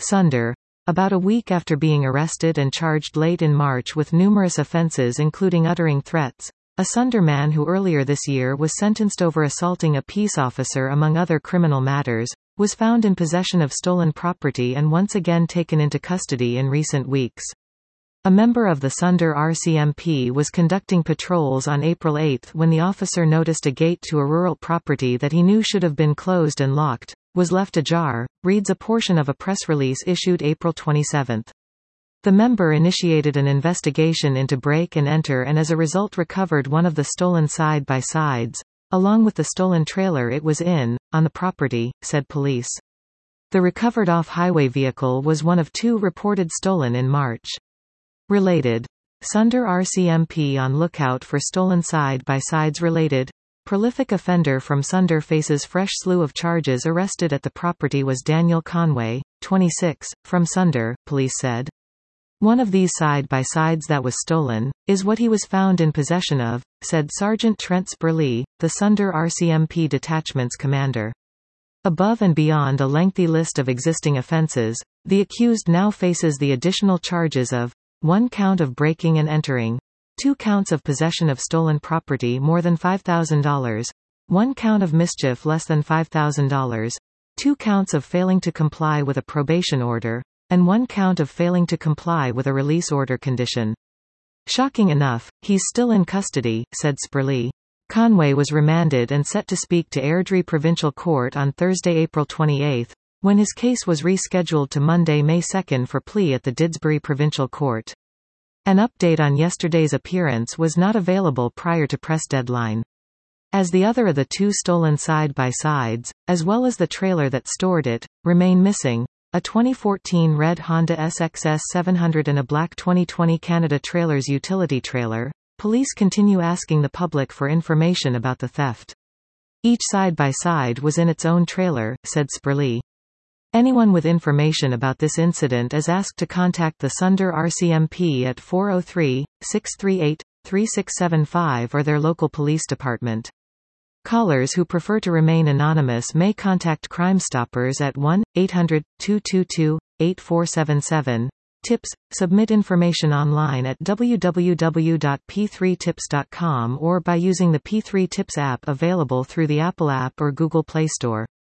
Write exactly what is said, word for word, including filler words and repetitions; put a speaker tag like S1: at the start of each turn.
S1: Sunder, about a week after being arrested and charged late in March with numerous offences including uttering threats. A Sunder man who earlier this year was sentenced over assaulting a peace officer among other criminal matters, was found in possession of stolen property and once again taken into custody in recent weeks. A member of the Sunder R C M P was conducting patrols on April eighth when the officer noticed a gate to a rural property that he knew should have been closed and locked, was left ajar, reads a portion of a press release issued April twenty-seventh. The member initiated an investigation into break and enter and as a result recovered one of the stolen side-by-sides, along with the stolen trailer it was in, on the property, said police. The recovered off-highway vehicle was one of two reported stolen in March. Related. Sunder R C M P on lookout for stolen side-by-sides. Related. Prolific offender from Sunder faces fresh slew of charges. Arrested at the property was Daniel Conway, twenty-six, from Sunder, police said. One of these side-by-sides that was stolen, is what he was found in possession of, said Sergeant Trent Spurley, the Sunder R C M P detachment's commander. Above and beyond a lengthy list of existing offences, the accused now faces the additional charges of one count of breaking and entering, two counts of possession of stolen property more than five thousand dollars, one count of mischief less than five thousand dollars, two counts of failing to comply with a probation order, and one count of failing to comply with a release order condition. Shocking enough, he's still in custody, said Spurley. Conway was remanded and set to speak to Airdrie Provincial Court on Thursday, April twenty-eighth, when his case was rescheduled to Monday, May second for plea at the Didsbury Provincial Court. An update on yesterday's appearance was not available prior to press deadline. As the other of the two stolen side-by-sides, as well as the trailer that stored it, remain missing, a twenty fourteen red Honda S X S seven hundred and a black twenty twenty Canada Trailers utility trailer, police continue asking the public for information about the theft. Each side-by-side was in its own trailer, said Spurley. Anyone with information about this incident is asked to contact the Sunder R C M P at four oh three, six three eight, three six seven five or their local police department. Callers who prefer to remain anonymous may contact Crime Stoppers at one eight hundred, two two two, eight four seven seven. Tips – Submit information online at w w w dot p three tips dot com or by using the P three Tips app available through the Apple app or Google Play Store.